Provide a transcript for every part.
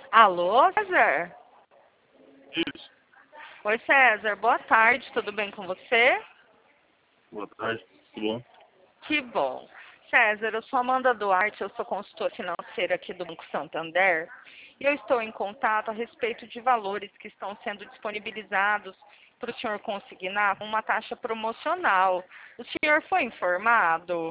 Alô, César? Isso. Oi, César. Boa tarde. Tudo bem com você? Boa tarde, tudo bom? Que bom. César, eu sou Amanda Duarte, eu sou consultora financeira aqui do Banco Santander e eu estou em contato a respeito de valores que estão sendo disponibilizados para o senhor consignar com uma taxa promocional. O senhor foi informado?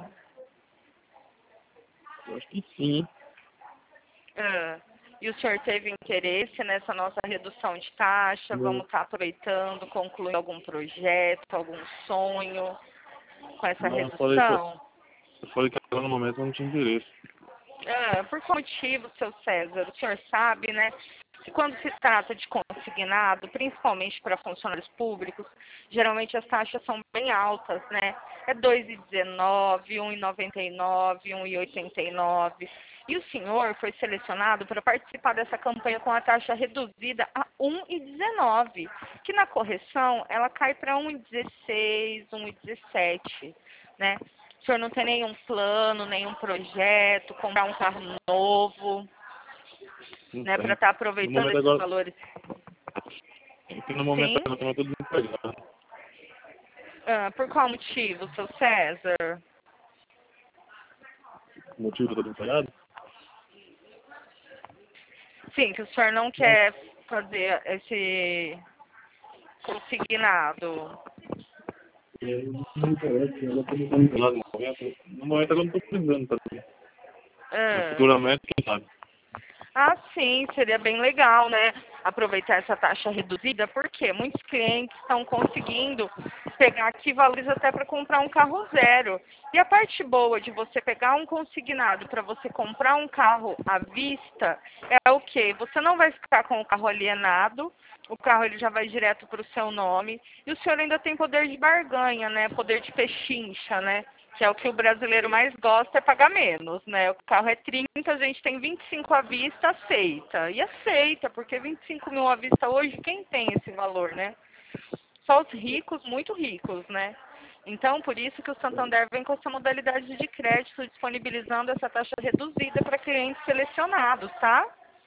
Eu acho que sim. Ah, e o senhor teve interesse nessa nossa redução de taxa? Eu, Vamos estar aproveitando, concluindo algum projeto, algum sonho com essa não, eu redução? falei que agora no momento eu não tinha interesse. Por qual motivo, seu César? O senhor sabe, né? Que quando se trata de consignado, principalmente para funcionários públicos, geralmente as taxas são bem altas, né? É 2,19, 1,99, 1,89. E o senhor foi selecionado para participar dessa campanha com a taxa reduzida a 1,19, que na correção ela cai para 1,16, 1,17, né? O senhor não tem nenhum plano, nenhum projeto, comprar um carro novo, Não né, para tem. estar No aproveitando momento esses agora, valores. porque no momento Sim? agora eu tô desempregado. Por qual motivo, seu César? O motivo que eu tô desempregado? Sim, que o senhor não Não, quer fazer esse consignado. não interessa, eu tô desempregado no momento. No momento agora eu não tô precisando fazer. Mas Ah, futuramente, quem sabe? sim, seria bem legal, né? Aproveitar essa taxa reduzida, porque muitos clientes estão conseguindo pegar aqui valores até para comprar um carro zero. E a parte boa de você pegar um consignado para você comprar um carro à vista é o quê? Você não vai ficar com o carro alienado, o carro ele já vai direto para o seu nome, e o senhor ainda tem poder de barganha, né? Poder de pechincha, né? Que é o que o brasileiro mais gosta, é pagar menos, né? O carro é 30, a gente tem 25 à vista, aceita. E aceita, porque 25 mil à vista hoje, quem tem esse valor, né? Só os ricos, muito ricos, né? Então, por isso que o Santander vem com essa modalidade de crédito, disponibilizando essa taxa reduzida para clientes selecionados, tá?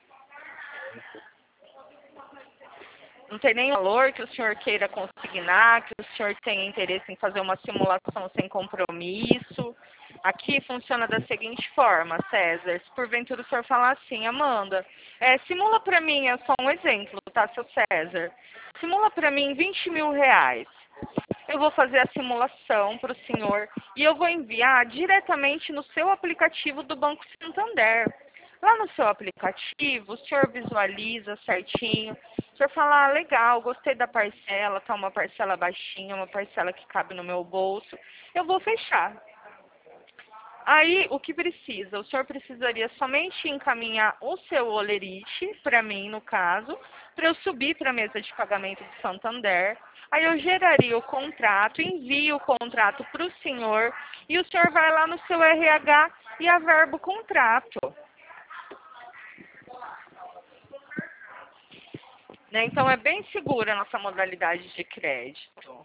Não tem nenhum valor que o senhor queira consignar, que o senhor tenha interesse em fazer uma simulação sem compromisso. Aqui funciona da seguinte forma, César. Se porventura o senhor falar assim, Amanda, simula para mim, é só um exemplo, tá, seu César? Simula para mim 20 mil reais. Eu vou fazer a simulação para o senhor e eu vou enviar diretamente no seu aplicativo do Banco Santander. Lá no seu aplicativo, o senhor visualiza certinho. O senhor fala, legal, gostei da parcela, tá uma parcela baixinha, uma parcela que cabe no meu bolso. Eu vou fechar. Aí, o que precisa? O senhor precisaria somente encaminhar o seu olerite, para mim, no caso, para eu subir para a mesa de pagamento do Santander. Aí eu geraria o contrato, envio o contrato para o senhor e o senhor vai lá no seu RH e averba o contrato. Né? Então, é bem segura a nossa modalidade de crédito.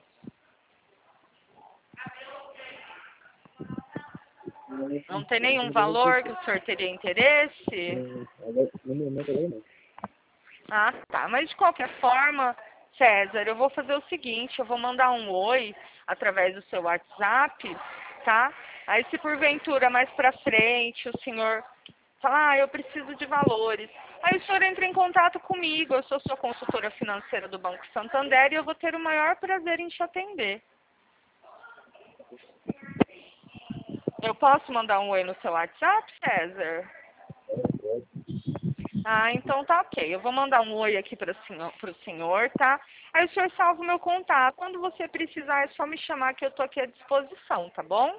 Não tem nenhum valor que o senhor teria interesse? No momento agora não. Ah, tá. Mas de qualquer forma, César, eu vou fazer o seguinte, eu vou mandar um oi através do seu WhatsApp, tá? Aí se porventura mais pra frente o senhor falar, eu preciso de valores. Aí o senhor entra em contato comigo, eu sou sua consultora financeira do Banco Santander e eu vou ter o maior prazer em te atender. Eu posso mandar um oi no seu WhatsApp, César? Ah, então tá ok. Eu vou mandar um oi aqui para o senhor, tá? Aí o senhor salva o meu contato. Quando você precisar, é só me chamar que eu tô aqui à disposição, tá bom?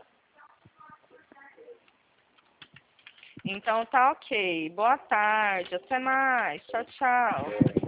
Então tá ok. Boa tarde. Até mais. Tchau, tchau.